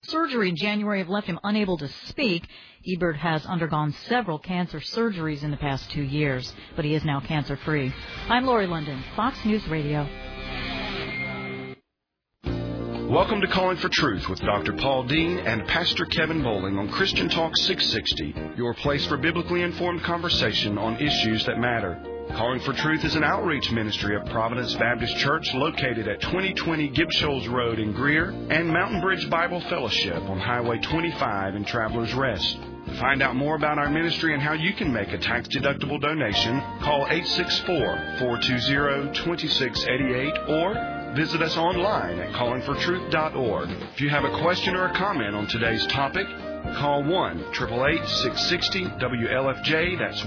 surgery in January have left him unable to speak. Ebert has undergone several cancer surgeries in the past 2 years, but he is now cancer-free. I'm Lori London, Fox News Radio. Welcome to Calling for Truth with Dr. Paul Dean and Pastor Kevin Bowling on Christian Talk 660, your place for biblically informed conversation on issues that matter. Calling for Truth is an outreach ministry of Providence Baptist Church located at 2020 Gibb Shoals Road in Greer and Mountain Bridge Bible Fellowship on Highway 25 in Travelers Rest. To find out more about our ministry and how you can make a tax-deductible donation, call 864-420-2688 or visit us online at callingfortruth.org. If you have a question or a comment on today's topic, call 1-888-660-WLFJ. That's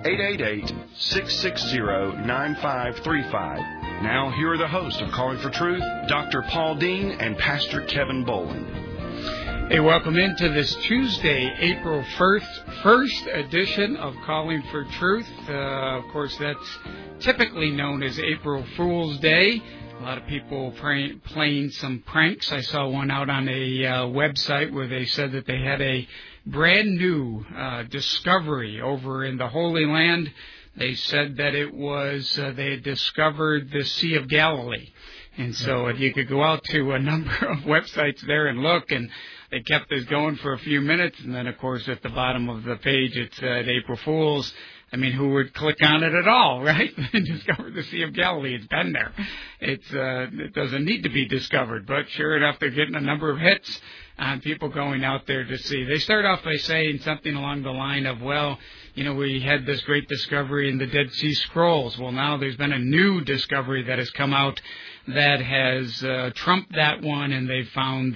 1-888-660-9535. Now, here are the hosts of Calling for Truth, Dr. Paul Dean and Pastor Kevin Bowling. Hey, welcome into this Tuesday, April 1st edition of Calling for Truth. Of course, that's typically known as April Fool's Day. A lot of people playing some pranks. I saw one out on a website where they said that they had a brand new discovery over in the Holy Land. They said that it was they had discovered the Sea of Galilee. And so you could go out to a number of websites there and look, and they kept this going for a few minutes. And then, of course, at the bottom of the page, it said April Fools. I mean, who would click on it at all, right? And discover the Sea of Galilee. It's been there. It doesn't need to be discovered. But sure enough, they're getting a number of hits on people going out there to see. They start off by saying something along the line of, well, you know, we had this great discovery in the Dead Sea Scrolls. Well, now there's been a new discovery that has come out that has trumped that one, and they found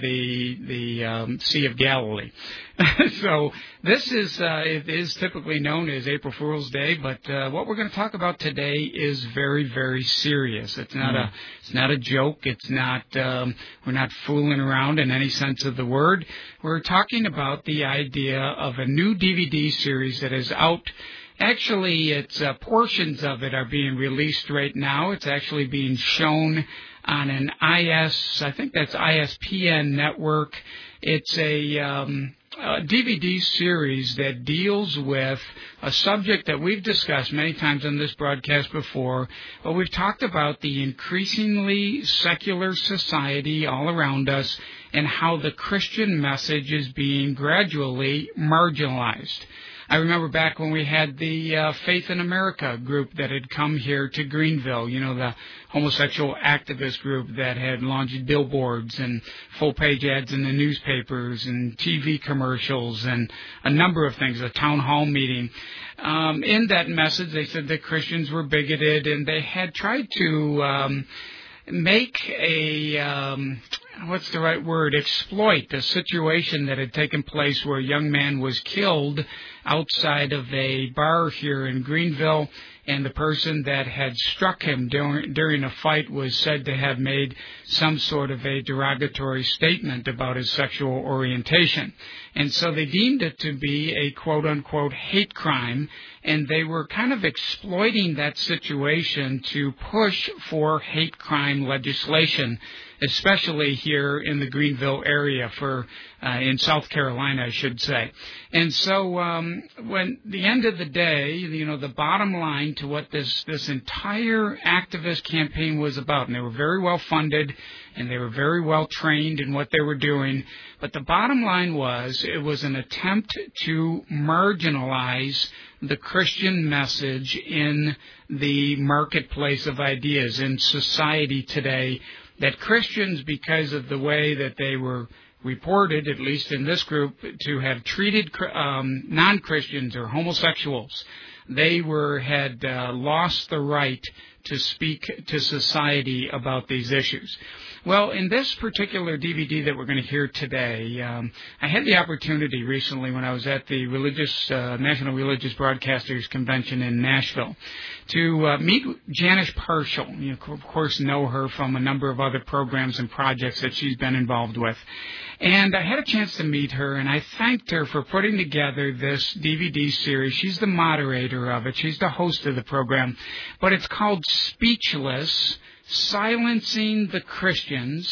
the Sea of Galilee. So this is it is typically known as April Fool's Day, but what we're going to talk about today is very, very serious. It's not a joke. It's not we're not fooling around in any sense of the word. We're talking about the idea of a new DVD series that is out. Actually, it's portions of it are being released right now. It's actually being shown on an I think that's ISPN network. It's a DVD series that deals with a subject that we've discussed many times on this broadcast before, but we've talked about the increasingly secular society all around us and how the Christian message is being gradually marginalized. I remember back when we had the Faith in America group that had come here to Greenville, you know, the homosexual activist group that had launched billboards and full-page ads in the newspapers and TV commercials and a number of things, a town hall meeting. In that message, they said that Christians were bigoted, and they had tried to make a what's the right word? Exploit the situation that had taken place where a young man was killed outside of a bar here in Greenville, and the person that had struck him during a fight was said to have made some sort of a derogatory statement about his sexual orientation. And so they deemed it to be a quote-unquote hate crime, and they were kind of exploiting that situation to push for hate crime legislation, especially here in the Greenville area in South Carolina, I should say. And so when the end of the day, you know, the bottom line to what this entire activist campaign was about, and they were very well funded and they were very well trained in what they were doing, but the bottom line was it was an attempt to marginalize the Christian message in the marketplace of ideas in society today, that Christians, because of the way that they were reported, at least in this group, to have treated non-Christians or homosexuals, they had lost the right to speak to society about these issues. Well, in this particular DVD that we're going to hear today, I had the opportunity recently when I was at the National Religious Broadcasters Convention in Nashville to meet Janice Parshall. You of course know her from a number of other programs and projects that she's been involved with. And I had a chance to meet her, and I thanked her for putting together this DVD series. She's the moderator of it. She's the host of the program. But it's called Speechless: Silencing the Christians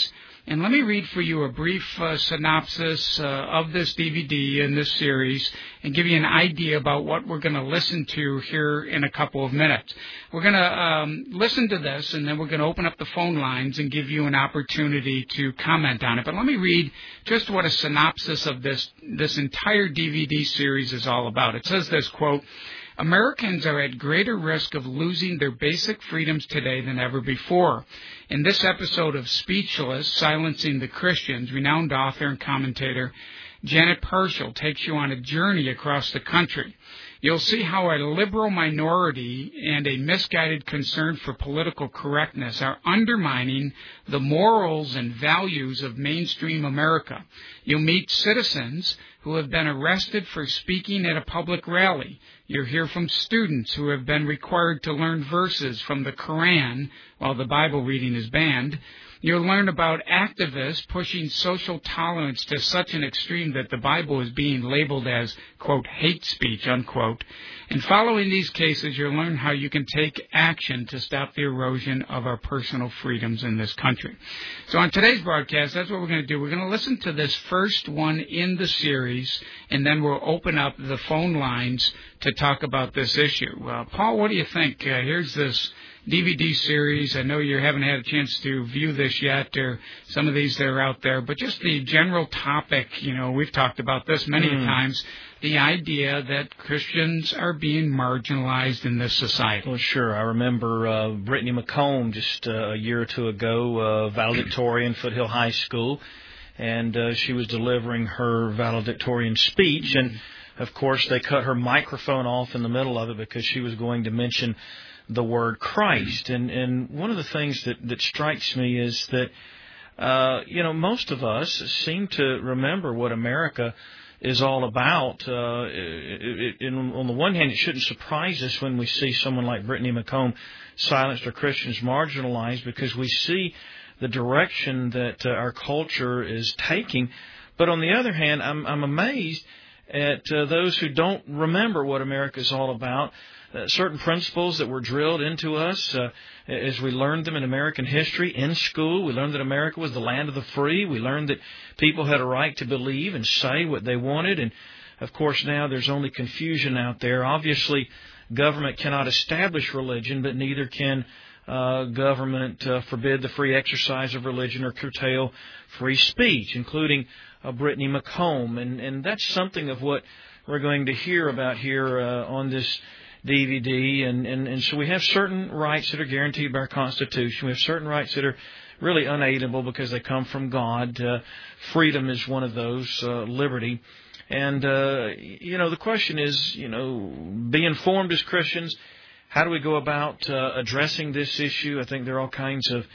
And let me read for you a brief synopsis of this DVD and this series and give you an idea about what we're going to listen to here in a couple of minutes. We're going to listen to this, and then we're going to open up the phone lines and give you an opportunity to comment on it. But let me read just what a synopsis of this entire DVD series is all about. It says this, quote, Americans are at greater risk of losing their basic freedoms today than ever before. In this episode of Speechless, Silencing the Christians, renowned author and commentator Janet Parshall takes you on a journey across the country. You'll see how a liberal minority and a misguided concern for political correctness are undermining the morals and values of mainstream America. You'll meet citizens who have been arrested for speaking at a public rally. You'll hear from students who have been required to learn verses from the Quran while the Bible reading is banned. You'll learn about activists pushing social tolerance to such an extreme that the Bible is being labeled as, quote, hate speech, unquote. And following these cases, you'll learn how you can take action to stop the erosion of our personal freedoms in this country. So on today's broadcast, that's what we're going to do. We're going to listen to this first one in the series, and then we'll open up the phone lines to talk about this issue. Paul, what do you think? Here's this DVD series. I know you haven't had a chance to view this yet, or some of these that are out there, but just the general topic, we've talked about this many times, the idea that Christians are being marginalized in this society. Well, sure. I remember Brittany McComb just a year or two ago, valedictorian, Foothill High School, and she was delivering her valedictorian speech, and of course they cut her microphone off in the middle of it because she was going to mention the word Christ. And one of the things that strikes me is that, most of us seem to remember what America is all about. On the one hand, it shouldn't surprise us when we see someone like Brittany McComb silenced or Christians marginalized, because we see the direction that our culture is taking. But on the other hand, I'm amazed at those who don't remember what America is all about. Certain principles that were drilled into us as we learned them in American history in school. We learned that America was the land of the free. We learned that people had a right to believe and say what they wanted. And, of course, now there's only confusion out there. Obviously, government cannot establish religion, but neither can government forbid the free exercise of religion or curtail free speech, including Brittany McComb. And that's something of what we're going to hear about here on this DVD, and so we have certain rights that are guaranteed by our Constitution. We have certain rights that are really unalienable because they come from God. Freedom is one of those, liberty. And, the question is, be informed as Christians. How do we go about addressing this issue? I think there are all kinds of,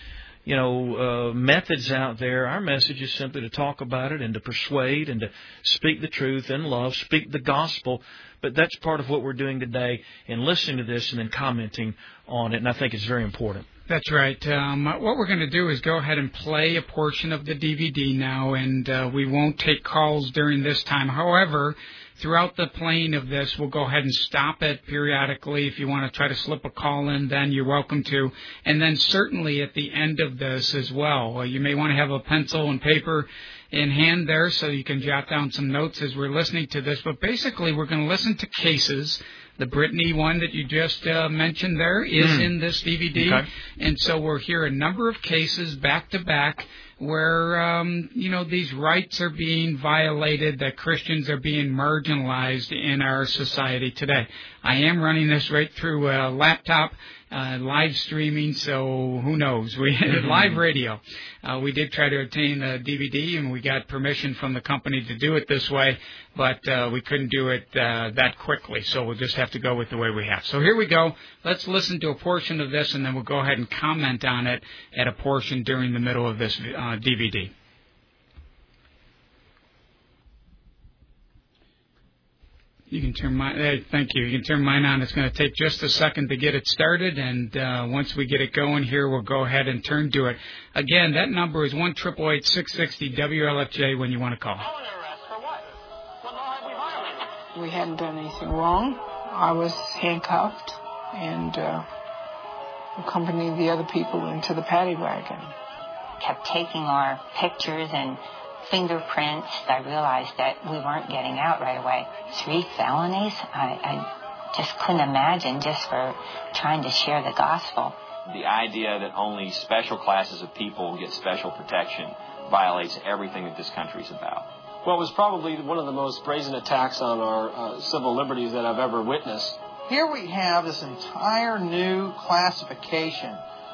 methods out there. Our message is simply to talk about it and to persuade and to speak the truth in love, speak the gospel. But that's part of what we're doing today in listening to this and then commenting on it, and I think it's very important. That's right. What we're going to do is go ahead and play a portion of the DVD now, and we won't take calls during this time. However, throughout the playing of this, we'll go ahead and stop it periodically. If you want to try to slip a call in, then you're welcome to. And then certainly at the end of this as well, you may want to have a pencil and paper in hand there so you can jot down some notes as we're listening to this. But basically, we're going to listen to cases. The Brittany one that you just mentioned there is in this DVD. Okay. And so we'll hear a number of cases back to back where, these rights are being violated, that Christians are being marginalized in our society today. I am running this right through a laptop, live streaming, so who knows? We live radio. We did try to obtain a DVD, and we got permission from the company to do it this way, but we couldn't do it that quickly, so we'll just have to go with the way we have. So here we go. Let's listen to a portion of this, and then we'll go ahead and comment on it at a portion during the middle of this DVD. You can turn mine. Thank you. You can turn mine on. It's going to take just a second to get it started, and once we get it going here, we'll go ahead and turn to it. Again, that number is 1-888-660-WLFJ when you want to call. We hadn't done anything wrong. I was handcuffed and accompanied the other people into the paddy wagon. kept taking our pictures and fingerprints, I realized that we weren't getting out right away. 3 felonies? I just couldn't imagine, just for trying to share the gospel. The idea that only special classes of people get special protection violates everything that this country is about. Well, it was probably one of the most brazen attacks on our civil liberties that I've ever witnessed. Here we have this entire new classification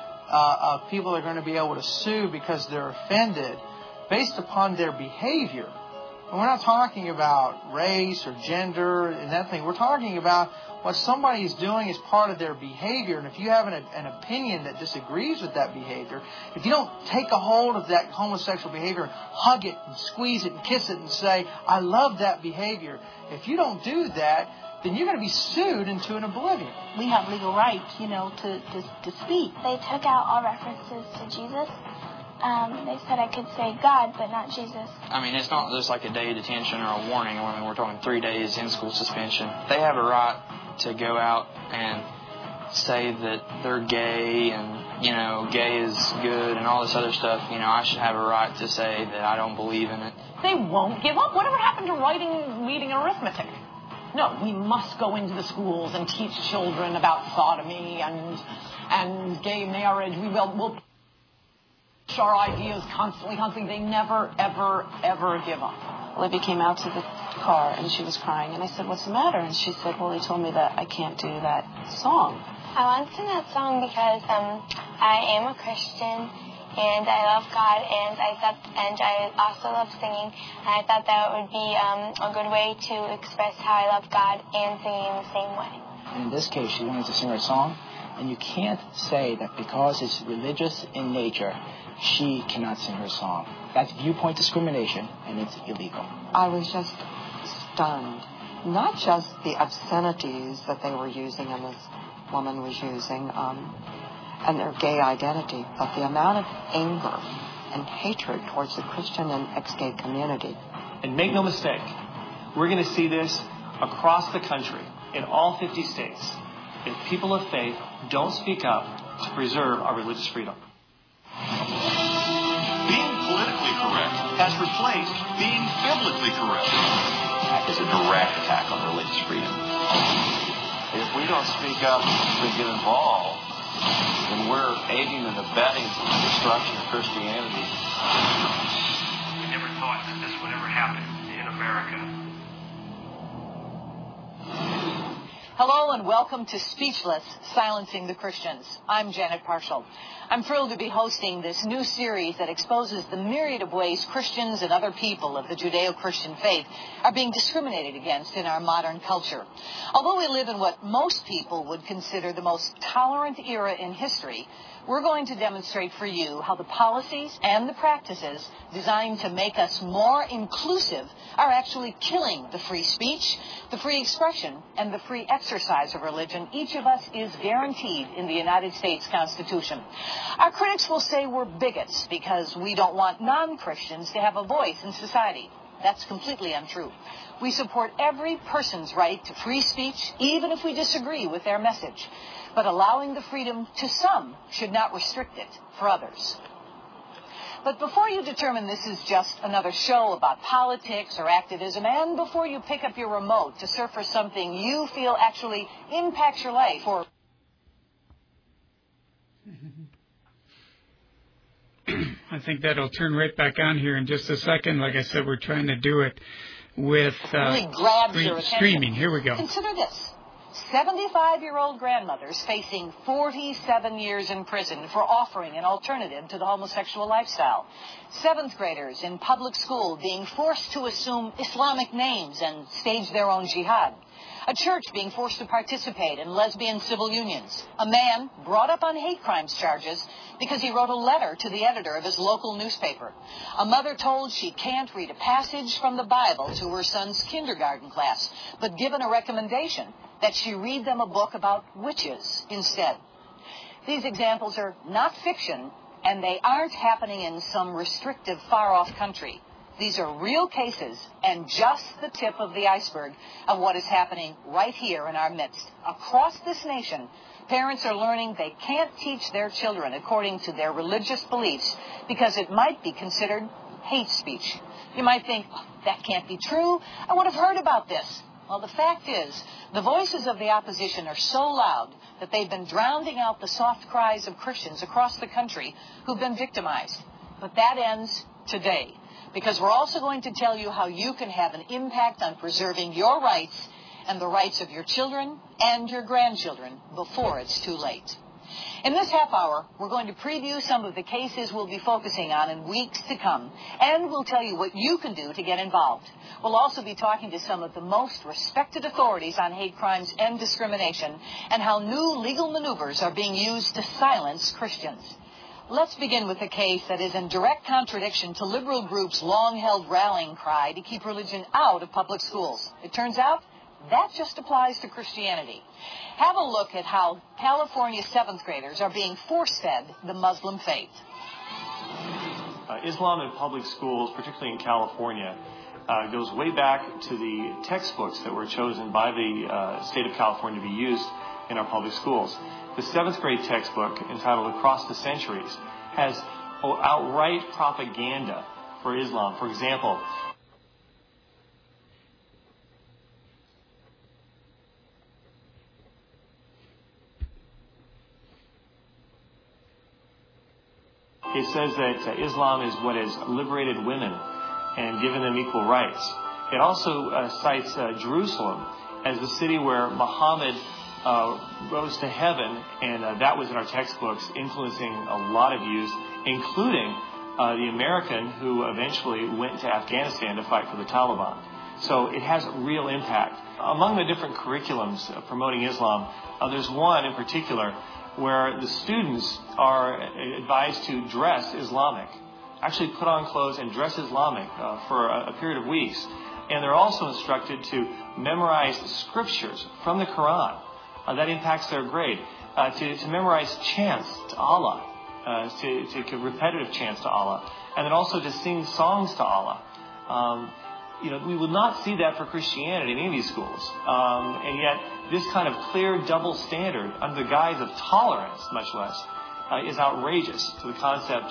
of people that are going to be able to sue because they're offended based upon their behavior. And we're not talking about race or gender and that thing. We're talking about what somebody is doing as part of their behavior. And if you have an opinion that disagrees with that behavior, if you don't take a hold of that homosexual behavior and hug it and squeeze it and kiss it and say, I love that behavior, if you don't do that, then you're going to be sued into an oblivion. We have legal rights, to speak. They took out all references to Jesus. They said I could say God, but not Jesus. I mean, it's not just like a day of detention or a warning. I mean, we're talking 3 days in-school suspension. They have a right to go out and say that they're gay and, gay is good and all this other stuff. I should have a right to say that I don't believe in it. They won't give up. Whatever happened to writing, reading, and arithmetic? No, we must go into the schools and teach children about sodomy and gay marriage. We'll push our ideas constantly. They never, ever, ever give up. Libby came out to the car and she was crying. And I said, what's the matter? And she said, well, he told me that I can't do that song. I want to sing that song because I am a Christian. And I love God, and I also love singing. And I thought that would be a good way to express how I love God and singing in the same way. In this case, she wanted to sing her song, and you can't say that because it's religious in nature, she cannot sing her song. That's viewpoint discrimination, and it's illegal. I was just stunned. Not just the obscenities that they were using and this woman was using, and their gay identity, but the amount of anger and hatred towards the Christian and ex-gay community. And make no mistake, we're going to see this across the country, in all 50 states, if people of faith don't speak up to preserve our religious freedom. Being politically correct has replaced being biblically correct. That is a direct attack on religious freedom. If we don't speak up to get involved, then we're aiding and abetting the destruction of Christianity. We never thought that this would ever happen in America. Hello and welcome to Speechless, Silencing the Christians. I'm Janet Parshall. I'm thrilled to be hosting this new series that exposes the myriad of ways Christians and other people of the Judeo-Christian faith are being discriminated against in our modern culture. Although we live in what most people would consider the most tolerant era in history, we're going to demonstrate for you how the policies and the practices designed to make us more inclusive are actually killing the free speech, the free expression, and the free exercise of religion each of us is guaranteed in the United States Constitution. Our critics will say we're bigots because we don't want non-Christians to have a voice in society. That's completely untrue. We support every person's right to free speech, even if we disagree with their message. But allowing the freedom to some should not restrict it for others. But before you determine this is just another show about politics or activism, and before you pick up your remote to surf for something you feel actually impacts your life or... I think that'll turn right back on here in just a second. Like I said, we're trying to do it with really grabs your attention. Streaming. Here we go. Consider this. 75-year-old grandmothers facing 47 years in prison for offering an alternative to the homosexual lifestyle. 7th graders in public school being forced to assume Islamic names and stage their own jihad. A church being forced to participate in lesbian civil unions. A man brought up on hate crimes charges because he wrote a letter to the editor of his local newspaper. A mother told she can't read a passage from the Bible to her son's kindergarten class, but given a recommendation that she read them a book about witches instead. These examples are not fiction, and they aren't happening in some restrictive, far-off country. These are real cases and just the tip of the iceberg of what is happening right here in our midst. Across this nation, parents are learning they can't teach their children according to their religious beliefs because it might be considered hate speech. You might think, oh, that can't be true. I would have heard about this. Well, the fact is, the voices of the opposition are so loud that they've been drowning out the soft cries of Christians across the country who've been victimized. But that ends today, because we're also going to tell you how you can have an impact on preserving your rights and the rights of your children and your grandchildren before it's too late. In this half hour, we're going to preview some of the cases we'll be focusing on in weeks to come, and we'll tell you what you can do to get involved. We'll also be talking to some of the most respected authorities on hate crimes and discrimination, and how new legal maneuvers are being used to silence Christians. Let's begin with a case that is in direct contradiction to liberal groups' long-held rallying cry to keep religion out of public schools. It turns out that just applies to Christianity. Have a look at how California 7th graders are being force-fed the Muslim faith. Islam in public schools, particularly in California, goes way back to the textbooks that were chosen by the state of California to be used in our public schools. The 7th grade textbook, entitled Across the Centuries, has outright propaganda for Islam. For example, it says that Islam is what has liberated women and given them equal rights. It also cites Jerusalem as the city where Muhammad rose to heaven, and that was in our textbooks, influencing a lot of youth, including the American who eventually went to Afghanistan to fight for the Taliban. So it has real impact. Among the different curriculums promoting Islam, there's one in particular where the students are advised to dress Islamic, actually put on clothes and dress Islamic for a period of weeks. And they're also instructed to memorize scriptures from the Quran. That impacts their grade. To memorize chants to Allah, to repetitive chants to Allah, and then also to sing songs to Allah. We will not see that for Christianity in any of these schools. And yet, this kind of clear double standard, under the guise of tolerance, much less, is outrageous to the concept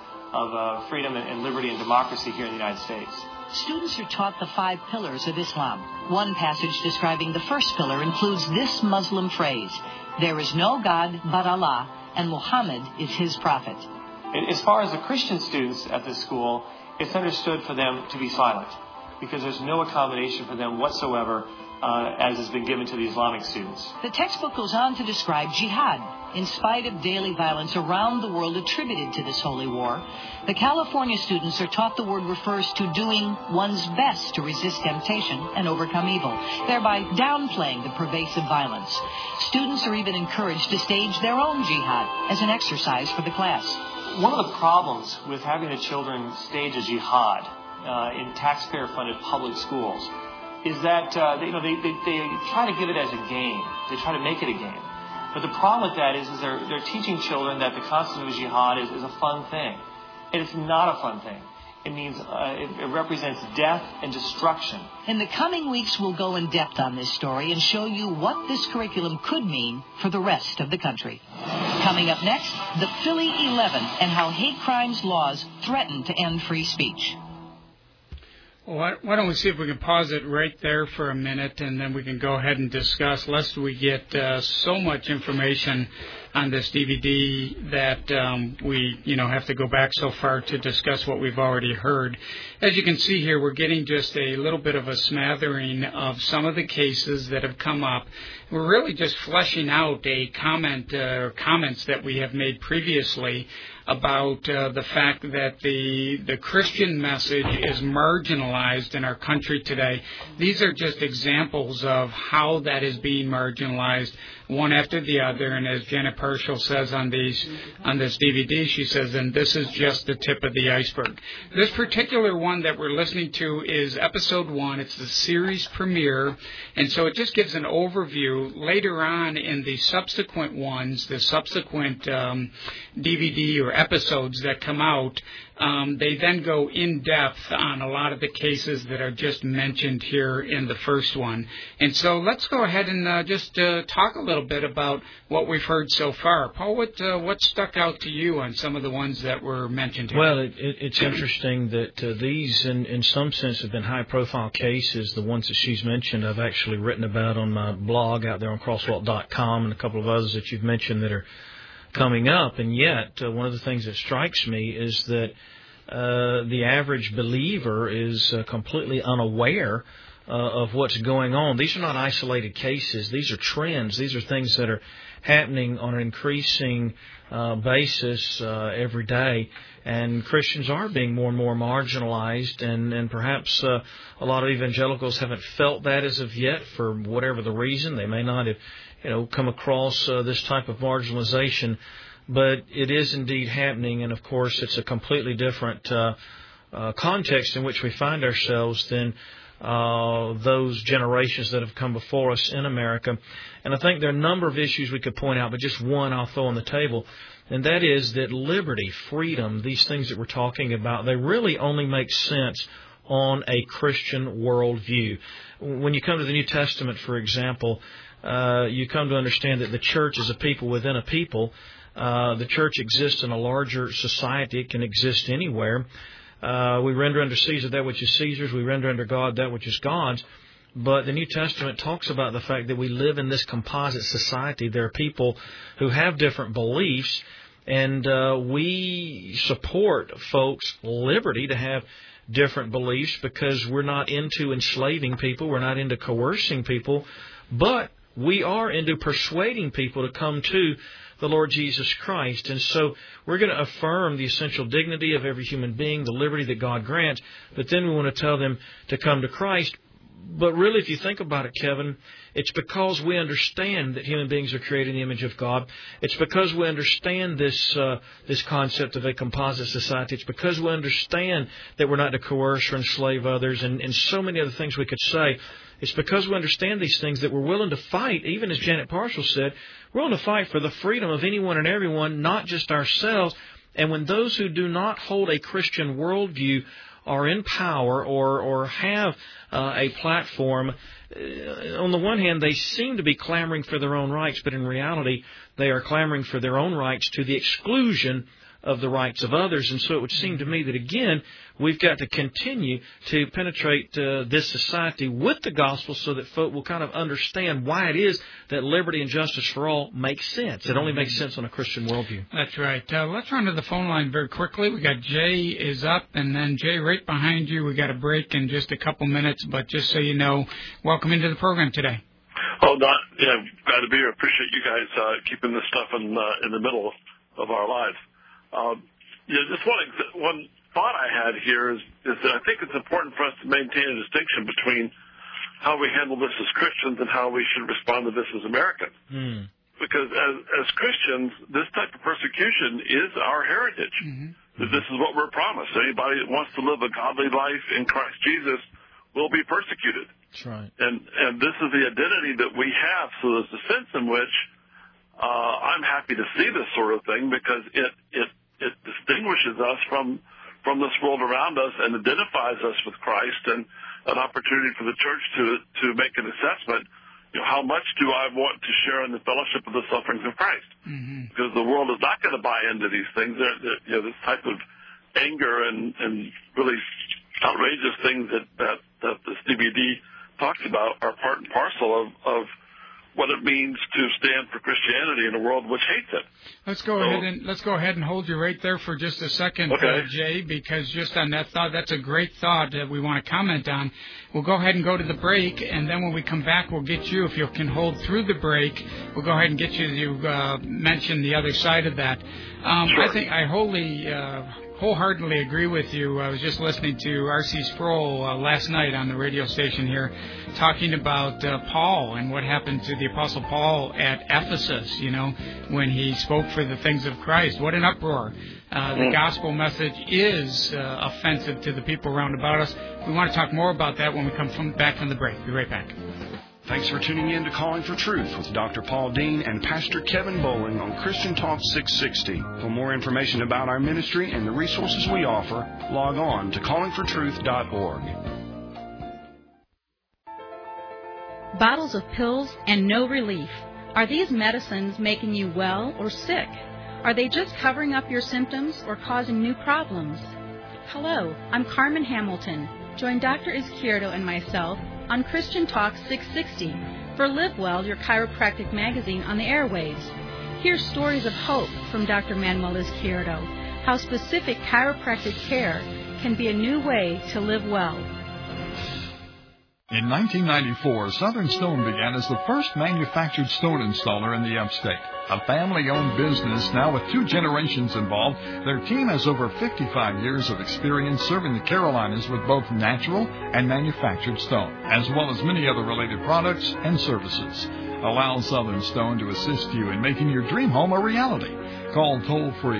of freedom and liberty and democracy here in the United States. Students are taught the 5 pillars of Islam. One passage describing the first pillar includes this Muslim phrase: "There is no God but Allah, and Muhammad is his prophet." As far as the Christian students at this school, it's understood for them to be silent, because there's no accommodation for them whatsoever, as has been given to the Islamic students. The textbook goes on to describe jihad. In spite of daily violence around the world attributed to this holy war, the California students are taught the word refers to doing one's best to resist temptation and overcome evil, thereby downplaying the pervasive violence. Students are even encouraged to stage their own jihad as an exercise for the class. One of the problems with having the children stage a jihad in taxpayer-funded public schools is that they try to give it as a game. They try to make it a game. But the problem with that is they're teaching children that the concept of jihad is a fun thing. And it's not a fun thing. It means it represents death and destruction. In the coming weeks, we'll go in depth on this story and show you what this curriculum could mean for the rest of the country. Coming up next, the Philly 11 and how hate crimes laws threaten to end free speech. Why don't we see if we can pause it right there for a minute, and then we can go ahead and discuss, lest we get so much information on this DVD that we have to go back so far to discuss what we've already heard. As you can see here, we're getting just a little bit of a smattering of some of the cases that have come up. We're really just fleshing out a comments that we have made previously about the fact that the Christian message is marginalized in our country today. These are just examples of how that is being marginalized, one after the other. And as Janet Parshall says on this DVD, she says, and this is just the tip of the iceberg. This particular one that we're listening to is episode 1. It's the series premiere, and so it just gives an overview. Later on in the subsequent ones, the subsequent DVD or episodes that come out, they then go in depth on a lot of the cases that are just mentioned here in the first one. And so let's go ahead and just talk a little bit about what we've heard so far. Paul, what stuck out to you on some of the ones that were mentioned here? Well, it's interesting that these, in some sense, have been high-profile cases. The ones that she's mentioned, I've actually written about on my blog out there on crosswalk.com, and a couple of others that you've mentioned that are coming up. And yet, one of the things that strikes me is that the average believer is completely unaware of what's going on. These are not isolated cases. These are trends. These are things that are happening on an increasing basis every day. And Christians are being more and more marginalized, and perhaps a lot of evangelicals haven't felt that as of yet for whatever the reason. They may not have, come across this type of marginalization, but it is indeed happening. And of course, it's a completely different context in which we find ourselves than those generations that have come before us in America. And I think there are a number of issues we could point out, but just one I'll throw on the table, and that is that liberty, freedom, these things that we're talking about, they really only make sense on a Christian worldview. When you come to the New Testament, for example, you come to understand that the church is a people within a people. The church exists in a larger society. It can exist anywhere. We render unto Caesar that which is Caesar's. We render unto God that which is God's. But the New Testament talks about the fact that we live in this composite society. There are people who have different beliefs, and we support folks' liberty to have different beliefs because we're not into enslaving people. We're not into coercing people. But we are into persuading people to come to the Lord Jesus Christ. And so we're going to affirm the essential dignity of every human being, the liberty that God grants, but then we want to tell them to come to Christ. But really, if you think about it, Kevin, it's because we understand that human beings are created in the image of God. It's because we understand this concept of a composite society. It's because we understand that we're not to coerce or enslave others, and so many other things we could say. It's because we understand these things that we're willing to fight, even as Janet Parshall said, we're willing to fight for the freedom of anyone and everyone, not just ourselves. And when those who do not hold a Christian worldview are in power or have a platform, on the one hand, they seem to be clamoring for their own rights, but in reality, they are clamoring for their own rights to the exclusion of the rights of others. And so it would seem to me that, again, we've got to continue to penetrate this society with the gospel so that folk will kind of understand why it is that liberty and justice for all makes sense. It only makes sense on a Christian worldview. That's right. Let's run to the phone line very quickly. We got Jay is up, and then Jay right behind you. We got a break in just a couple minutes, but just so you know, welcome into the program today. Oh, Don, glad to be here. Appreciate you guys keeping this stuff in the middle of our lives. Just one thought I had here is that I think it's important for us to maintain a distinction between how we handle this as Christians and how we should respond to this as Americans. Because as Christians, this type of persecution is our heritage. This is what we're promised. Anybody that wants to live a godly life in Christ Jesus will be persecuted. That's right. And this is the identity that we have. So there's a sense in which I'm happy to see this sort of thing because it distinguishes us from this world around us and identifies us with Christ, and an opportunity for the church to make an assessment. How much do I want to share in the fellowship of the sufferings of Christ? Because the world is not going to buy into these things. This type of anger and really outrageous things that this DVD talks about are part and parcel of what it means to stand for Christianity in a world which hates it. Let's go ahead and hold you right there for just a second, okay. Jay, because just on that thought, that's a great thought that we want to comment on. We'll go ahead and go to the break, and then when we come back, we'll get you, if you can hold through the break, we'll go ahead and get you to mention the other side of that. Sure. I wholeheartedly agree with you. I was just listening to R.C. Sproul last night on the radio station here talking about Paul and what happened to the Apostle Paul at Ephesus, when he spoke for the things of Christ. What an uproar. The gospel message is offensive to the people around about us. We want to talk more about that when we come back from the break. Be right back. Thanks for tuning in to Calling for Truth with Dr. Paul Dean and Pastor Kevin Bowling on Christian Talk 660. For more information about our ministry and the resources we offer, log on to callingfortruth.org. Bottles of pills and no relief. Are these medicines making you well or sick? Are they just covering up your symptoms or causing new problems? Hello, I'm Carmen Hamilton. Join Dr. Izquierdo and myself on Christian Talk 660 for Live Well, your chiropractic magazine on the airwaves. Hear stories of hope from Dr. Manuel Izquierdo, how specific chiropractic care can be a new way to live well. In 1994, Southern Stone began as the first manufactured stone installer in the upstate. A family-owned business now with 2 generations involved, their team has over 55 years of experience serving the Carolinas with both natural and manufactured stone, as well as many other related products and services. Allow Southern Stone to assist you in making your dream home a reality. Call toll-free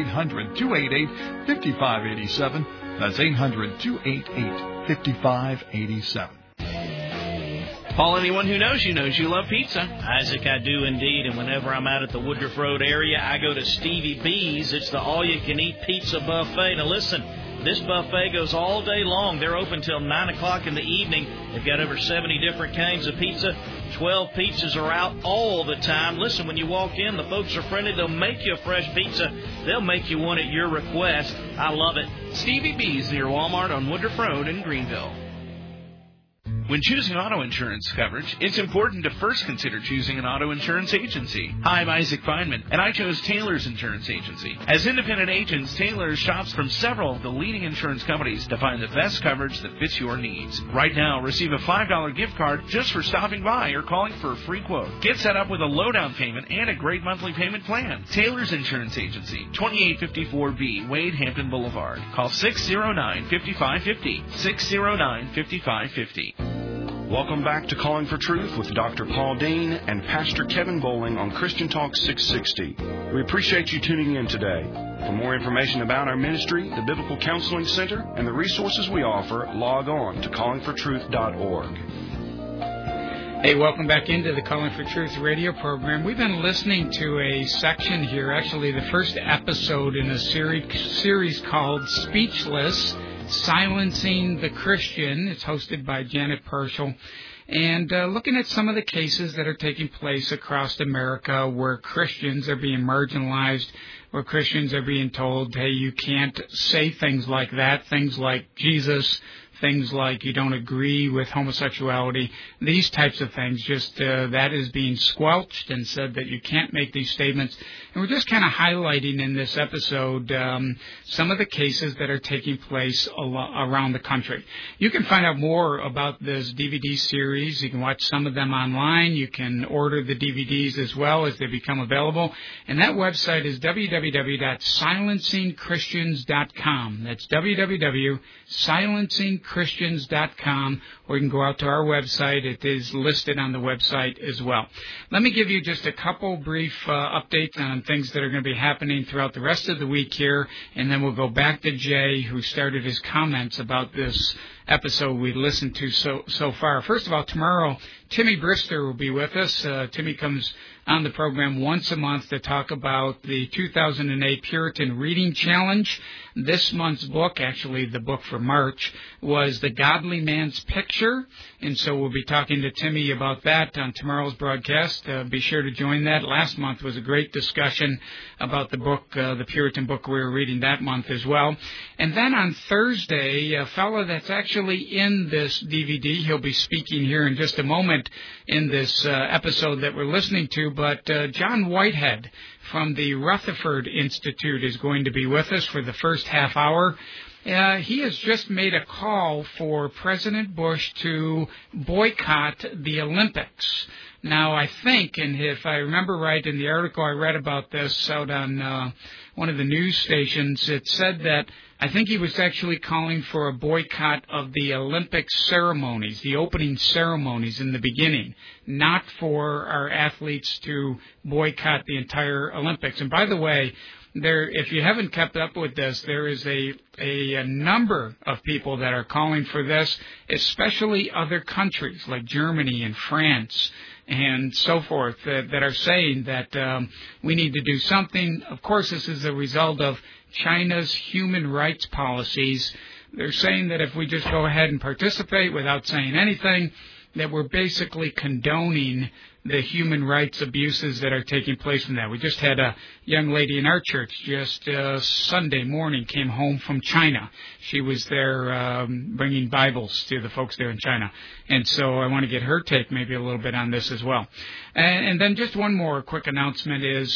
1-800-288-5587. That's 800-288-5587. Paul, anyone who knows you love pizza. Isaac, I do indeed, and whenever I'm out at the Woodruff Road area, I go to Stevie B's. It's the all-you-can-eat pizza buffet. Now listen, this buffet goes all day long. They're open till 9 o'clock in the evening. They've got over 70 different kinds of pizza. 12 pizzas are out all the time. Listen, when you walk in, the folks are friendly. They'll make you a fresh pizza. They'll make you one at your request. I love it. Stevie B's near Walmart on Woodruff Road in Greenville. When choosing auto insurance coverage, it's important to first consider choosing an auto insurance agency. Hi, I'm Isaac Feynman, and I chose Taylor's Insurance Agency. As independent agents, Taylor shops from several of the leading insurance companies to find the best coverage that fits your needs. Right now, receive a $5 gift card just for stopping by or calling for a free quote. Get set up with a low down payment and a great monthly payment plan. Taylor's Insurance Agency, 2854B Wade Hampton Boulevard. Call 609-5550, 609-5550. Welcome back to Calling for Truth with Dr. Paul Dean and Pastor Kevin Bowling on Christian Talk 660. We appreciate you tuning in today. For more information about our ministry, the Biblical Counseling Center, and the resources we offer, log on to callingfortruth.org. Hey, welcome back into the Calling for Truth radio program. We've been listening to a section here, actually the first episode in a series called Speechless, Silencing the Christian. It's hosted by Janet Parshall. And looking at some of the cases that are taking place across America where Christians are being marginalized, where Christians are being told, hey, you can't say things like that, things like Jesus, things like you don't agree with homosexuality, these types of things, just that is being squelched and said that you can't make these statements. And we're just kind of highlighting in this episode some of the cases that are taking place around the country. You can find out more about this DVD series. You can watch some of them online. You can order the DVDs as well as they become available. And that website is www.silencingchristians.com. That's www.silencingchristians.com, or you can go out to our website. It is listed on the website as well. Let me give you just a couple brief updates on things that are going to be happening throughout the rest of the week here, and then we'll go back to Jay, who started his comments about this episode we listened to so far. First of all, tomorrow, Timmy Brister will be with us. Timmy comes on the program once a month to talk about the 2008 Puritan Reading Challenge. This month's book, actually the book for March, was The Godly Man's Picture, and so we'll be talking to Timmy about that on tomorrow's broadcast. Be sure to join that. Last month was a great discussion about the book, the Puritan book we were reading that month as well. And then on Thursday, a fellow that's actually in this DVD, he'll be speaking here in just a moment in this episode that we're listening to, but John Whitehead from the Rutherford Institute is going to be with us for the first half hour. He has just made a call for President Bush to boycott the Olympics. Now, I think, and if I remember right in the article I read about this out on one of the news stations, it said that I think he was actually calling for a boycott of the Olympic ceremonies, the opening ceremonies in the beginning, not for our athletes to boycott the entire Olympics. And by the way, if you haven't kept up with this, there is a number of people that are calling for this, especially other countries like Germany and France and so forth, that are saying that we need to do something. Of course, this is a result of China's human rights policies. They're saying that if we just go ahead and participate without saying anything, that we're basically condoning the human rights abuses that are taking place in that. We just had a young lady in our church just Sunday morning came home from China. She was there bringing Bibles to the folks there in China. And so I want to get her take maybe a little bit on this as well. And then just one more quick announcement is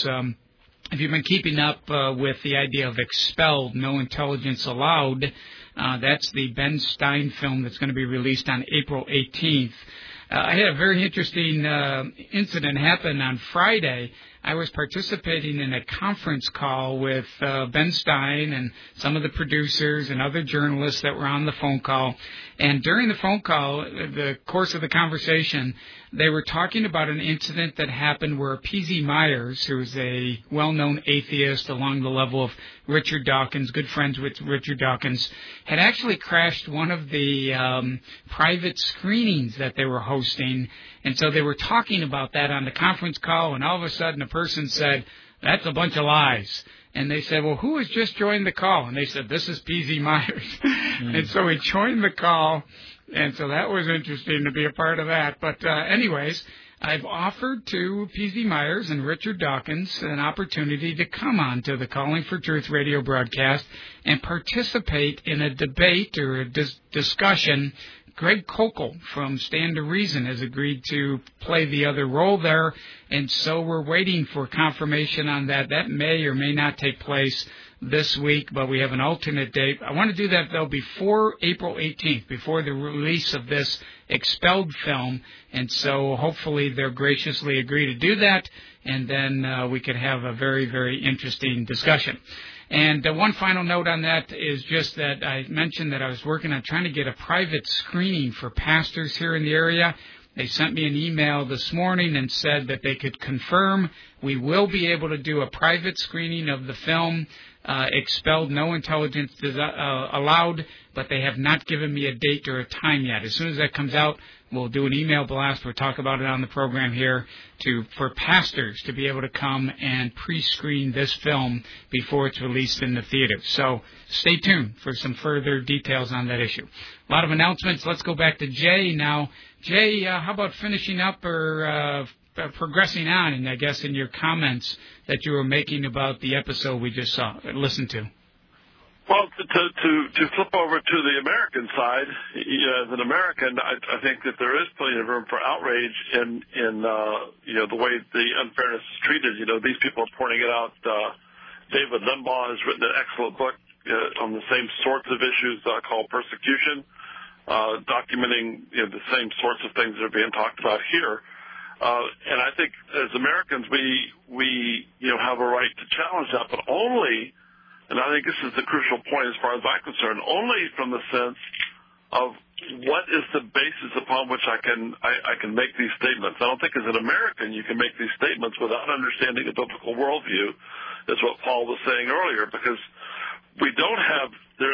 if you've been keeping up with the idea of Expelled, No Intelligence Allowed, that's the Ben Stein film that's going to be released on April 18th. I had a very interesting incident happen on Friday. I was participating in a conference call with Ben Stein and some of the producers and other journalists that were on the phone call. And during the phone call, the course of the conversation, they were talking about an incident that happened where P.Z. Myers, who is a well-known atheist along the level of Richard Dawkins, good friends with Richard Dawkins, had actually crashed one of the private screenings that they were hosting. And so they were talking about that on the conference call, and all of a sudden a person said, "That's a bunch of lies." And they said, "Well, who has just joined the call?" And they said, "This is P.Z. Myers." And so he joined the call, and so that was interesting to be a part of that. But anyways, I've offered to P.Z. Myers and Richard Dawkins an opportunity to come on to the Calling for Truth radio broadcast and participate in a debate or a discussion. Greg Kokel from Stand to Reason has agreed to play the other role there, and so we're waiting for confirmation on that. That may or may not take place this week, but we have an alternate date. I want to do that, though, before April 18th, before the release of this Expelled film, and so hopefully they'll graciously agree to do that, and then we could have a very, very interesting discussion. And one final note on that is just that I mentioned that I was working on trying to get a private screening for pastors here in the area. They sent me an email this morning and said that they could confirm we will be able to do a private screening of the film, Expelled, No Intelligence Allowed, but they have not given me a date or a time yet. As soon as that comes out, we'll do an email blast. We'll talk about it on the program here for pastors to be able to come and pre-screen this film before it's released in the theater. So stay tuned for some further details on that issue. A lot of announcements. Let's go back to Jay now. Jay, how about finishing up or progressing on, and I guess in your comments that you were making about the episode we just listened to? Well, to flip over to the American side, as an American, I think that there is plenty of room for outrage in the way the unfairness is treated. These people are pointing it out. David Limbaugh has written an excellent book on the same sorts of issues called Persecution, documenting the same sorts of things that are being talked about here. And I think as Americans, we have a right to challenge that, but only. And I think this is the crucial point as far as I'm concerned, only from the sense of what is the basis upon which I can make these statements. I don't think as an American you can make these statements without understanding a biblical worldview, is what Paul was saying earlier, because we don't have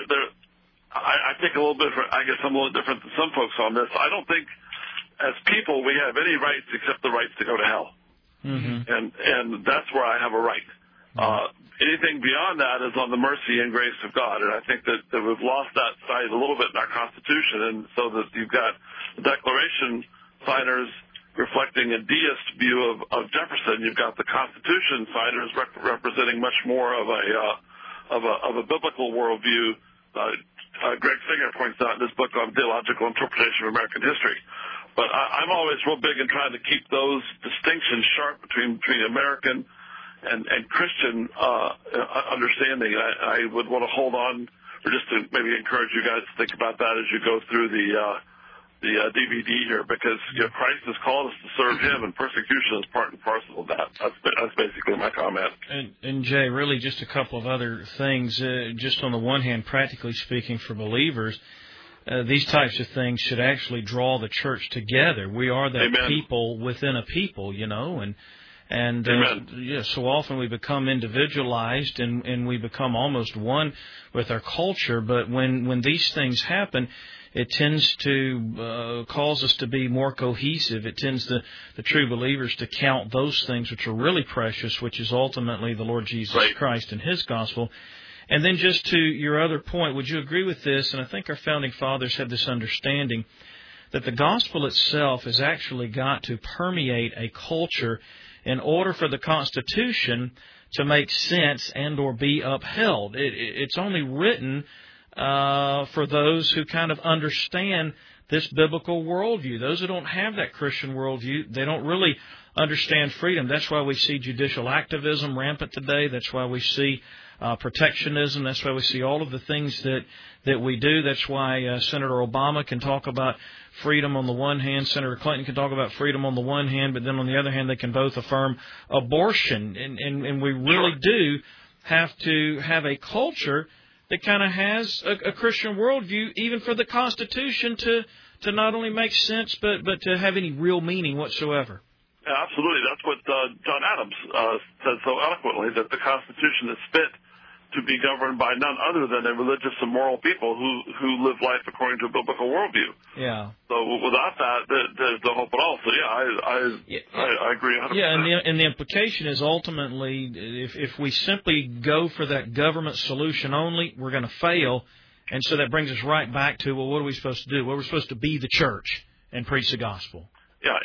I think a little bit, I guess I'm a little different than some folks on this. I don't think as people we have any rights except the rights to go to hell. Mm-hmm. And that's where I have a right. Anything beyond that is on the mercy and grace of God, and I think that we've lost that side a little bit in our Constitution, and so that you've got the Declaration signers reflecting a deist view of Jefferson. You've got the Constitution signers representing much more of a biblical worldview. Greg Singer points out in his book on theological interpretation of American history. But I'm always real big in trying to keep those distinctions sharp between American and Christian understanding. I would want to hold on, or just to maybe encourage you guys to think about that as you go through the DVD here, because Christ has called us to serve Him, and persecution is part and parcel of that. That's basically my comment. And Jay, really just a couple of other things. Just on the one hand, practically speaking, for believers, these types of things should actually draw the church together. We are that Amen. People within a people, And so often we become individualized and we become almost one with our culture. But when these things happen, it tends to cause us to be more cohesive. It tends the true believers to count those things which are really precious, which is ultimately the Lord Jesus Christ and His gospel. And then just to your other point, would you agree with this? And I think our founding fathers had this understanding that the gospel itself has actually got to permeate a culture in order for the Constitution to make sense and or be upheld. It's only written for those who kind of understand this biblical worldview. Those who don't have that Christian worldview, they don't really understand freedom. That's why we see judicial activism rampant today. That's why we see protectionism. That's why we see all of the things that we do. That's why Senator Obama can talk about freedom on the one hand, Senator Clinton can talk about freedom on the one hand, but then on the other hand, they can both affirm abortion. And we really do have to have a culture that kind of has a Christian worldview, even for the Constitution to not only make sense, but to have any real meaning whatsoever. Yeah, absolutely. That's what John Adams said so eloquently, that the Constitution is fit to be governed by none other than a religious and moral people who live life according to a biblical worldview. Yeah. So without that, there's no hope at all. So I agree 100%. Yeah, and the implication is ultimately, if we simply go for that government solution only, we're going to fail. And so that brings us right back to, well, what are we supposed to do? Well, we're supposed to be the church and preach the gospel. Yeah,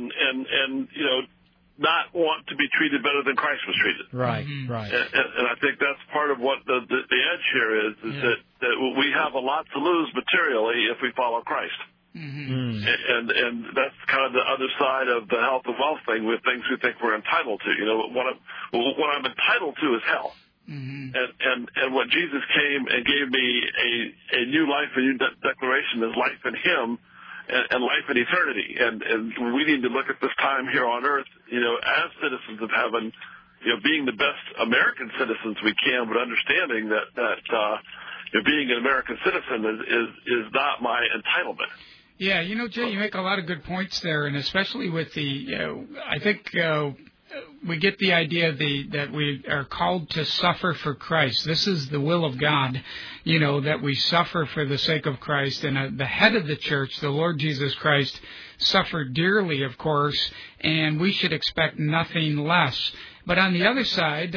and you know, not want to be treated better than Christ was treated. Right, right. And I think that's part of what the edge here is that we have a lot to lose materially if we follow Christ. Mm-hmm. And that's kind of the other side of the health and wealth thing, with things we think we're entitled to. You know, what I'm entitled to is hell. Mm-hmm. And what Jesus came and gave me a new life, a new declaration is life in Him. And life in eternity, and we need to look at this time here on earth, you know, as citizens of heaven, you know, being the best American citizens we can, but understanding that you know, being an American citizen is not my entitlement. Yeah, you know, Jay, you make a lot of good points there, and especially with the, I think we get the idea that we are called to suffer for Christ. This is the will of God, you know, that we suffer for the sake of Christ. And the head of the church, the Lord Jesus Christ, suffered dearly, of course, and we should expect nothing less. But on the other side,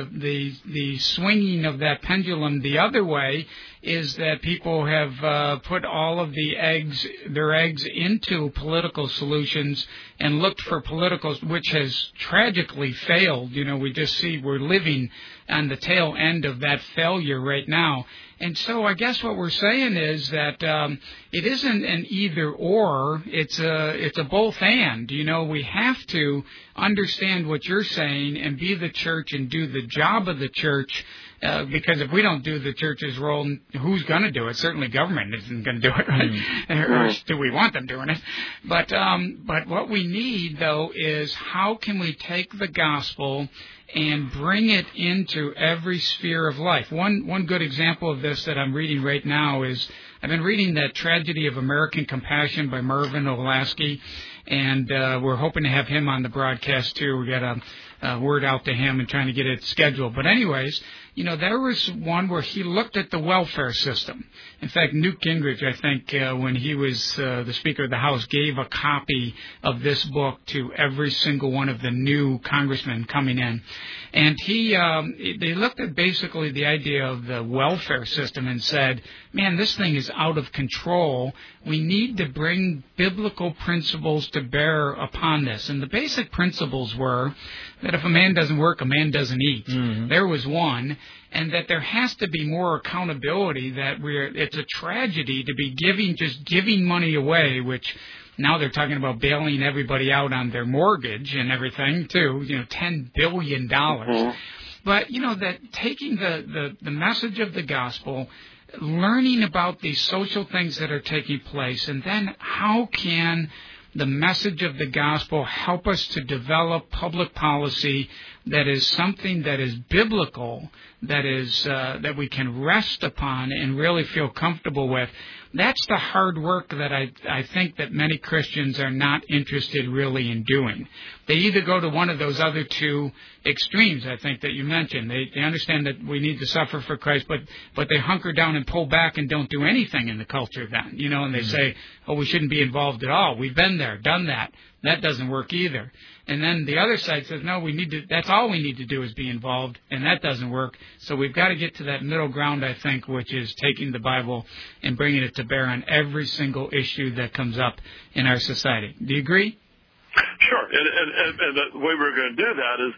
the swinging of that pendulum the other way is that people have put all of their eggs into political solutions and looked for politicals, which has tragically failed. You know, we just see we're living on the tail end of that failure right now. And so I guess what we're saying is that it isn't an either or, it's a both and. You know, we have to understand what you're saying and be the church and do the job of the church, because if we don't do the church's role, who's going to do it? Certainly government isn't going to do it, right? Or do we want them doing it? But what we need, though, is how can we take the gospel and bring it into every sphere of life. One good example of this that I'm reading right now is I've been reading that Tragedy of American Compassion by Mervyn Olasky, and we're hoping to have him on the broadcast too. We got a word out to him and trying to get it scheduled. But anyways, you know, there was one where he looked at the welfare system. In fact, Newt Gingrich, I think, when he was the Speaker of the House, gave a copy of this book to every single one of the new congressmen coming in. And they looked at basically the idea of the welfare system and said, man, this thing is out of control. We need to bring biblical principles to bear upon this. And the basic principles were that if a man doesn't work, a man doesn't eat. Mm-hmm. There was one. And that there has to be more accountability, that it's a tragedy to be giving money away, which now they're talking about bailing everybody out on their mortgage and everything too, you know, $10 billion. Mm-hmm. But, you know, that taking the message of the gospel, learning about these social things that are taking place, and then how can the message of the gospel help us to develop public policy that is something that is biblical, that is that we can rest upon and really feel comfortable with. that's the hard work that I think that many Christians are not interested really in doing. They either go to one of those other two extremes, I think, that you mentioned. They understand that we need to suffer for Christ, but they hunker down and pull back and don't do anything in the culture then, and they say, oh, we shouldn't be involved at all. We've been there, done that. That doesn't work either. And then the other side says, no, that's all we need to do is be involved, and that doesn't work. So we've got to get to that middle ground, I think, which is taking the Bible and bringing it to bear on every single issue that comes up in our society. Do you agree? Sure. And the way we're going to do that is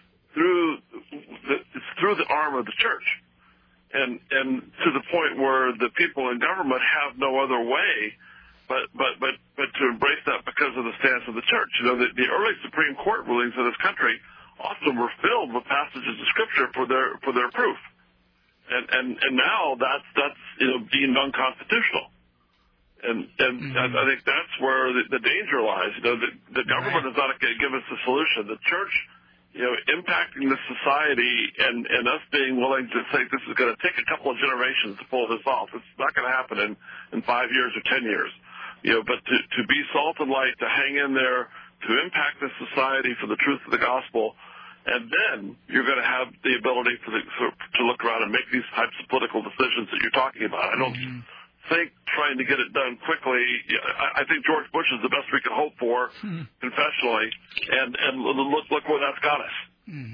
through the arm of the church. And to the point where the people in government have no other way but to embrace that because of the stance of the church. The early Supreme Court rulings of this country often were filled with passages of Scripture for their proof, and now that's deemed unconstitutional. And I think that's where the danger lies. The government is not going to give us a solution. The church, impacting the society and us being willing to say this is going to take a couple of generations to pull this off. It's not going to happen in 5 years or 10 years. But to be salt and light, to hang in there, to impact the society for the truth of the gospel, and then you're going to have the ability to look around and make these types of political decisions that you're talking about. I don't think trying to get it done quickly. I think George Bush is the best we can hope for, confessionally, and look where that's got us.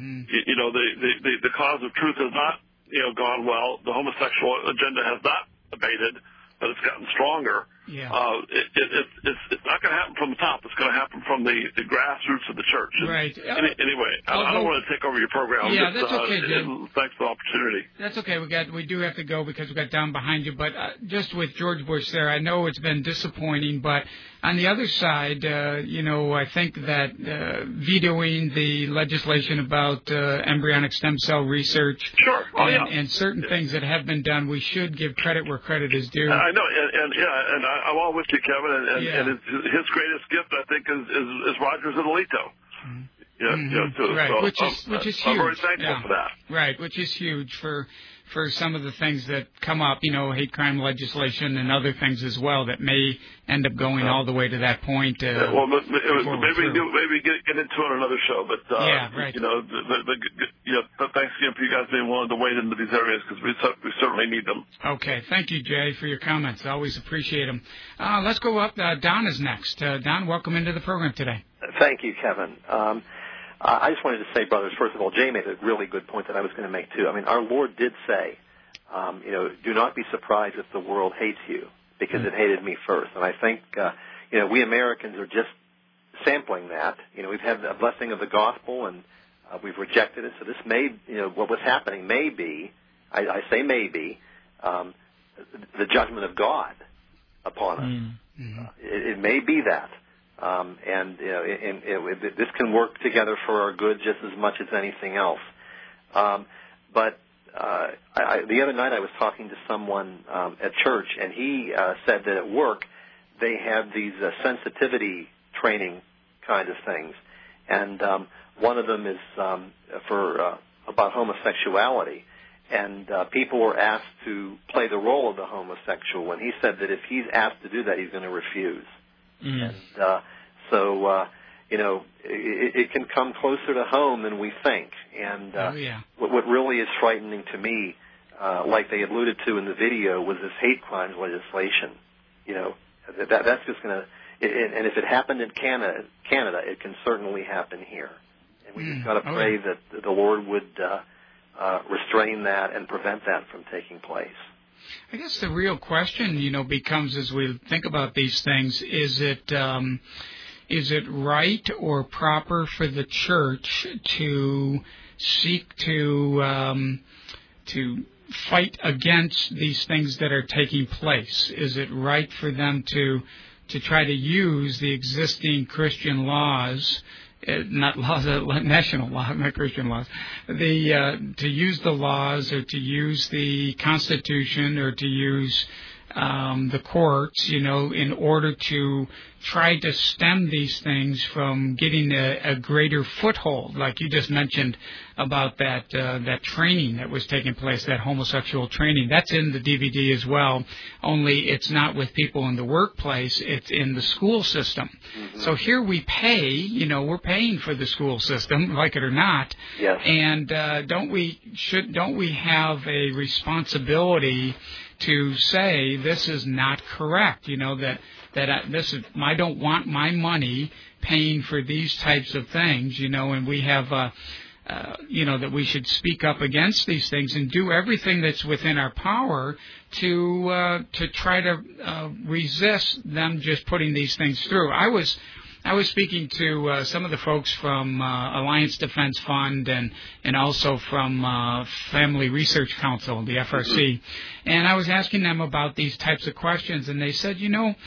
The cause of truth has not gone well. The homosexual agenda has not abated, but it's gotten stronger. Yeah. It's not going to happen from the top. It's going to happen from the grassroots of the church. Right. Anyway, I don't want to take over your program. Yeah, that's okay, Jim. Thanks for the opportunity. That's okay. We do have to go because we got down behind you. But just with George Bush there, I know it's been disappointing. But on the other side, I think that vetoing the legislation about embryonic stem cell research and certain things that have been done, we should give credit where credit is due. I know, and I'm all with you, Kevin. And his greatest gift, I think, is Rogers and Alito. Right, which is huge. I'm very thankful for that. Right, which is huge for some of the things that come up, hate crime legislation and other things as well that may end up going all the way to that point. Maybe get into it on another show. But right. Thanks again for you guys being willing to wade into these areas because we certainly need them. Okay, thank you, Jay, for your comments. I always appreciate them. Let's go up. Don is next. Don, welcome into the program today. Thank you, Kevin. I just wanted to say, brothers, first of all, Jay made a really good point that I was going to make, too. I mean, our Lord did say, do not be surprised if the world hates you, because it hated me first. And I think, we Americans are just sampling that. We've had a blessing of the gospel, and we've rejected it. So this may, what was happening may be, I say may be, the judgment of God upon us. It may be that. This can work together for our good just as much as anything else. But the other night I was talking to someone at church, and he said that at work they have these sensitivity training kind of things, and one of them is about homosexuality. And people were asked to play the role of the homosexual, and he said that if he's asked to do that, he's going to refuse. And so, it can come closer to home than we think. And what really is frightening to me, like they alluded to in the video, was this hate crimes legislation. That's just going to, and if it happened in Canada, it can certainly happen here. And we just got to pray that the Lord would restrain that and prevent that from taking place. I guess the real question, becomes as we think about these things, is it right or proper for the church to seek to fight against these things that are taking place? Is it right for them to try to use the existing Christian laws? Not laws, national law, not Christian laws. To use the laws, or to use the Constitution, or to use the courts, in order to try to stem these things from getting a greater foothold, like you just mentioned about that training that was taking place, that homosexual training. That's in the DVD as well, only it's not with people in the workplace, it's in the school system. Mm-hmm. So here we pay, we're paying for the school system, like it or not. Yes. And don't we have a responsibility to say this is not correct, I don't want my money paying for these types of things, and we have that we should speak up against these things and do everything that's within our power to try to resist them just putting these things through. I was speaking to some of the folks from Alliance Defense Fund and also from Family Research Council, the FRC, and I was asking them about these types of questions, and they said,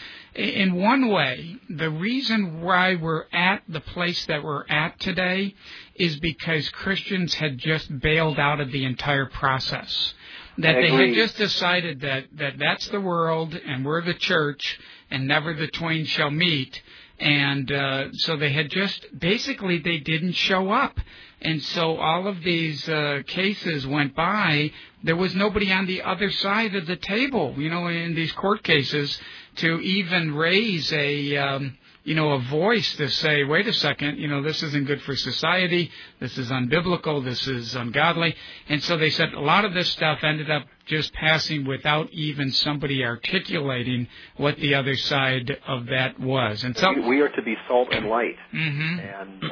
in one way, the reason why we're at the place that we're at today is because Christians had just bailed out of the entire process. That they had just decided that that's the world and we're the church and never the twain shall meet. And so they had just, basically they didn't show up. And so all of these cases went by. There was nobody on the other side of the table, in these court cases to even raise a voice to say, wait a second, this isn't good for society. This is unbiblical. This is ungodly. And so they said a lot of this stuff ended up just passing without even somebody articulating what the other side of that was. And so we are to be salt and light. Mm-hmm.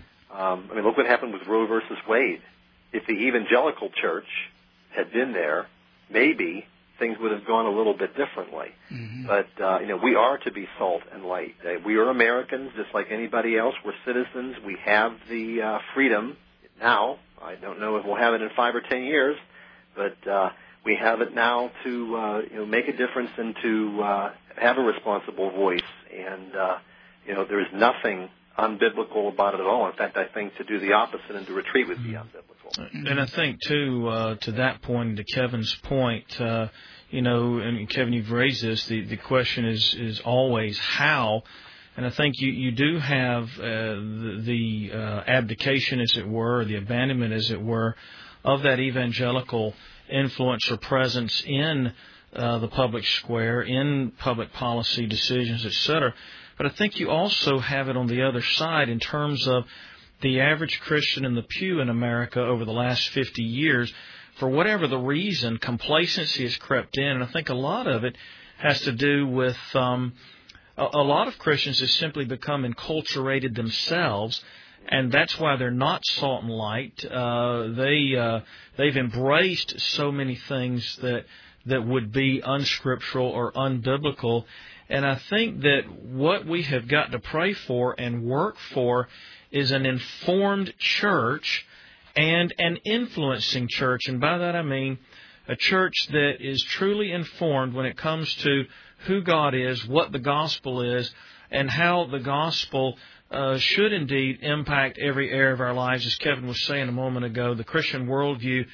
And look what happened with Roe versus Wade. If the evangelical church had been there, maybe things would have gone a little bit differently. Mm-hmm. But, we are to be salt and light. We are Americans just like anybody else. We're citizens. We have the freedom now. I don't know if we'll have it in 5 or 10 years, but we have it now to make a difference and to have a responsible voice. And, there is nothing unbiblical about it at all. In fact, I think to do the opposite and to retreat would be unbiblical. And I think, too, to that point, to Kevin's point, and Kevin, you've raised this, the question is always how. And I think you do have the abdication, as it were, the abandonment, as it were, of that evangelical influence or presence in the public square, in public policy decisions, etc. But I think you also have it on the other side in terms of the average Christian in the pew in America over the last 50 years. For whatever the reason, complacency has crept in, and I think a lot of it has to do with a lot of Christians have simply become enculturated themselves, and that's why they're not salt and light. They've embraced so many things that would be unscriptural or unbiblical. And I think that what we have got to pray for and work for is an informed church and an influencing church. And by that I mean a church that is truly informed when it comes to who God is, what the gospel is, and how the gospel should indeed impact every area of our lives. As Kevin was saying a moment ago, the Christian worldview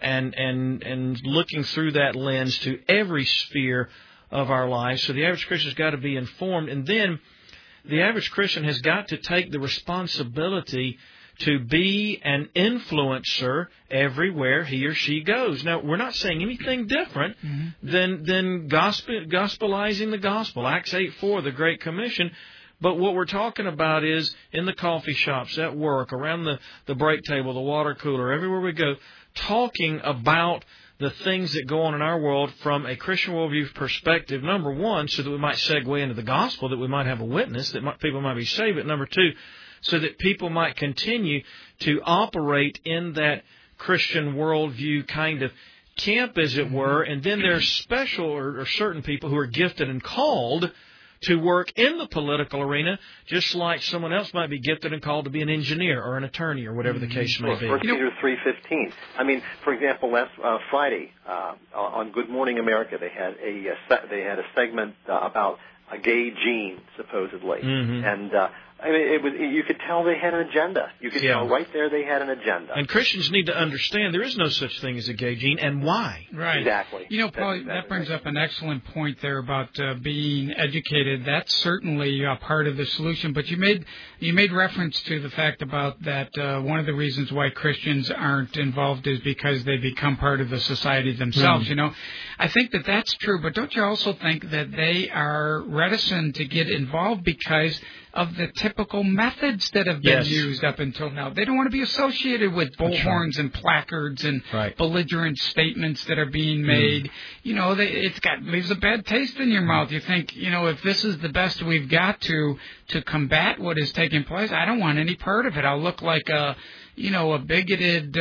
and looking through that lens to every sphere of our lives. So the average Christian's got to be informed, and then the average Christian has got to take the responsibility to be an influencer everywhere he or she goes. Now, we're not saying anything different than gospelizing the gospel, Acts 8:4, the Great Commission. But what we're talking about is in the coffee shops, at work, around the break table, the water cooler, everywhere we go, talking about the things that go on in our world from a Christian worldview perspective, number one, so that we might segue into the gospel, that we might have a witness, that people might be saved. But number two, so that people might continue to operate in that Christian worldview kind of camp, as it were. And then there's special or certain people who are gifted and called to work in the political arena, just like someone else might be gifted and called to be an engineer or an attorney or whatever the case may be. 1 Peter 3:15. I mean, for example, last Friday on Good Morning America, they had a segment about a gay gene, supposedly, and I mean, it was. You could tell they had an agenda. You could tell right there they had an agenda. And Christians need to understand there is no such thing as a gay gene, and why. Right. Exactly. You know, Paul, that brings up an excellent point there about being educated. That's certainly part of the solution. But you made reference to the fact about that one of the reasons why Christians aren't involved is because they become part of the society themselves. You know, I think that that's true. But don't you also think that they are reticent to get involved because of the typical methods that have been used up until now? They don't want to be associated with bullhorns and placards and belligerent statements that are being made. You know, leaves a bad taste in your mouth. You think, you know, if this is the best we've got to combat what is taking place, I don't want any part of it. I'll look like a bigoted,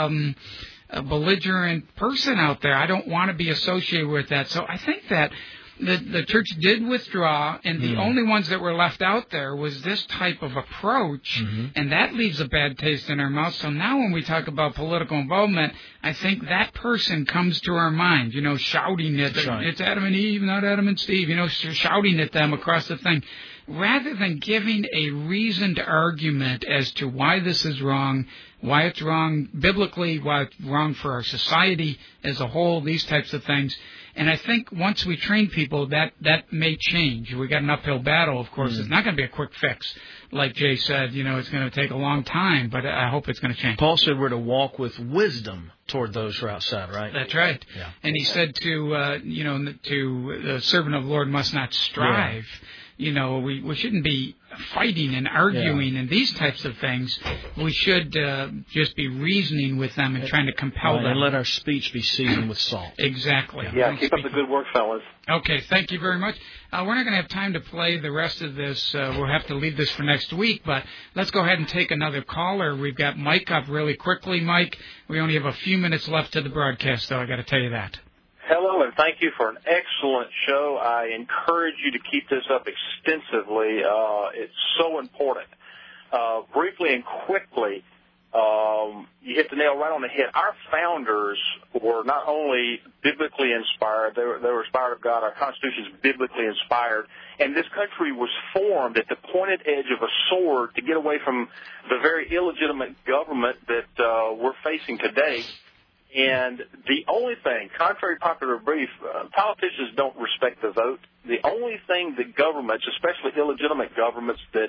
a belligerent person out there. I don't want to be associated with that. So I think that the church did withdraw, and the only ones that were left out there was this type of approach, and that leaves a bad taste in our mouth. So now when we talk about political involvement, I think that person comes to our mind, you know, shouting at them. It's Adam and Eve, not Adam and Steve, you know, shouting at them across the thing. Rather than giving a reasoned argument as to why this is wrong, why it's wrong biblically, why it's wrong for our society as a whole, these types of things. And I think once we train people, that may change. We got an uphill battle, of course. It's not going to be a quick fix. Like Jay said, you know, it's going to take a long time, but I hope it's going to change. Paul said we're to walk with wisdom toward those who are outside, right? That's right. Yeah. And he said to the servant of the Lord must not strive. Yeah. You know, we shouldn't be fighting and arguing and these types of things. We should just be reasoning with them and trying to compel them. And let our speech be seasoned with salt. Exactly. Yeah, keep up the good work, fellas. Okay, thank you very much. We're not going to have time to play the rest of this. We'll have to leave this for next week, but let's go ahead and take another caller. We've got Mike up really quickly. Mike, we only have a few minutes left to the broadcast, though, I got to tell you that. Hello, and thank you for an excellent show. I encourage you to keep this up extensively. It's so important. Briefly and quickly, you hit the nail right on the head. Our founders were not only biblically inspired, they were inspired of God. Our Constitution is biblically inspired. And this country was formed at the pointed edge of a sword to get away from the very illegitimate government that we're facing today. And the only thing, contrary to popular belief, politicians don't respect the vote. The only thing that governments, especially illegitimate governments that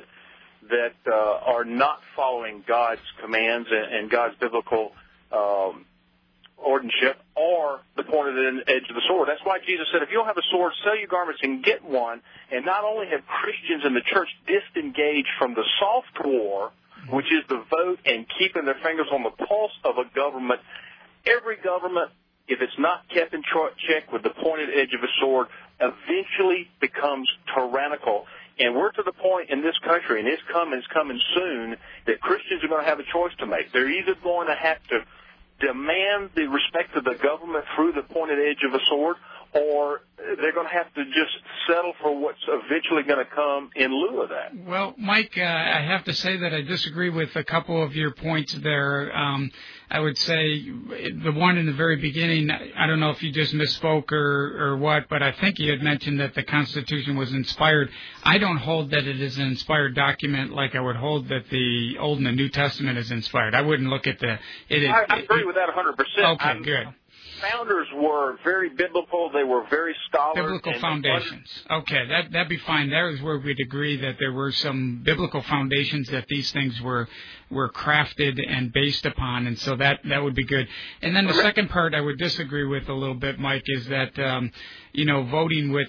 are not following God's commands and God's biblical ordinanship, are the pointed edge of the sword. That's why Jesus said, if you don't have a sword, sell your garments and get one. And not only have Christians in the church disengaged from the soft war, which is the vote and keeping their fingers on the pulse of a government. Every government, if it's not kept in check with the pointed edge of a sword, eventually becomes tyrannical. And we're to the point in this country, and it's coming soon, that Christians are going to have a choice to make. They're either going to have to demand the respect of the government through the pointed edge of a sword, or they're going to have to just settle for what's eventually going to come in lieu of that. Well, Mike, I have to say that I disagree with a couple of your points there. I would say the one in the very beginning, I don't know if you just misspoke or what, but I think you had mentioned that the Constitution was inspired. I don't hold that it is an inspired document like I would hold that the Old and the New Testament is inspired. I wouldn't look at I agree with that 100%. Okay, good. Founders were very biblical. They were very scholarly. Biblical foundations. Okay, that'd be fine. That is where we'd agree that there were some biblical foundations that these things were crafted and based upon, and so that would be good. And then the second part I would disagree with a little bit, Mike, is that voting with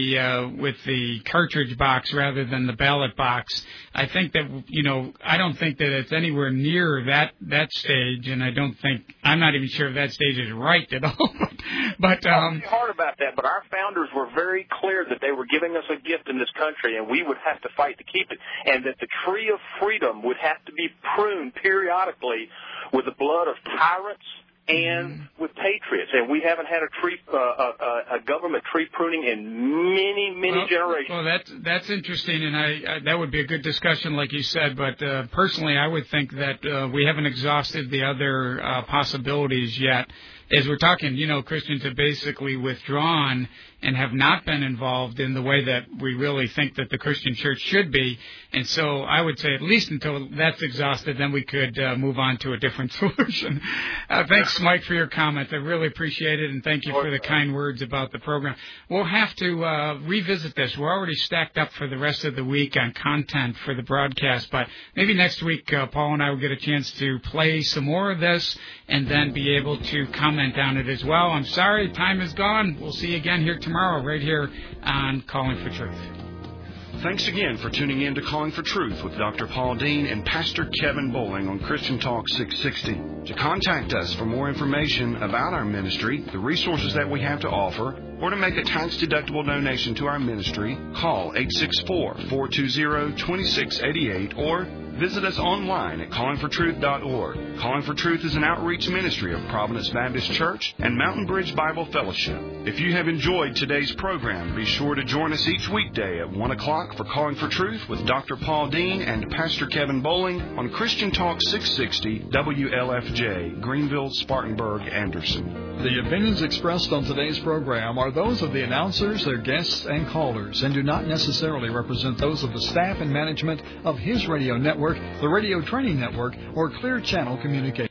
the cartridge box rather than the ballot box. I think that I don't think that it's anywhere near that stage, and I'm not even sure if that stage is right at all. But it's hard about that. But our founders were very clear that they were giving us a gift in this country, and we would have to fight to keep it, and that the tree of freedom would have to be pruned periodically with the blood of tyrants and with patriots, and we haven't had a government tree pruning in many generations. Well, that's interesting, and that would be a good discussion, like you said. But personally, I would think that we haven't exhausted the other possibilities yet. as we're talking, Christians have basically withdrawn and have not been involved in the way that we really think that the Christian church should be. And so I would say at least until that's exhausted, then we could move on to a different solution. Thanks, Mike, for your comment. I really appreciate it, and thank you for the kind words about the program. We'll have to revisit this. We're already stacked up for the rest of the week on content for the broadcast, but maybe next week Paul and I will get a chance to play some more of this and then be able to comment on it as well. I'm sorry, time is gone. We'll see you again here tomorrow right here on Calling for Truth. Thanks again for tuning in to Calling for Truth with Dr. Paul Dean and Pastor Kevin Bowling on Christian Talk 660. To contact us for more information about our ministry, the resources that we have to offer, or to make a tax-deductible donation to our ministry, call 864-420-2688 or visit us online at callingfortruth.org. Calling for Truth is an outreach ministry of Providence Baptist Church and Mountain Bridge Bible Fellowship. If you have enjoyed today's program, be sure to join us each weekday at 1 o'clock for Calling for Truth with Dr. Paul Dean and Pastor Kevin Bowling on Christian Talk 660 WLFJ, Greenville, Spartanburg, Anderson. The opinions expressed on today's program are those of the announcers, their guests, and callers, and do not necessarily represent those of the staff and management of His Radio Network, the Radio Training Network, or Clear Channel Communications.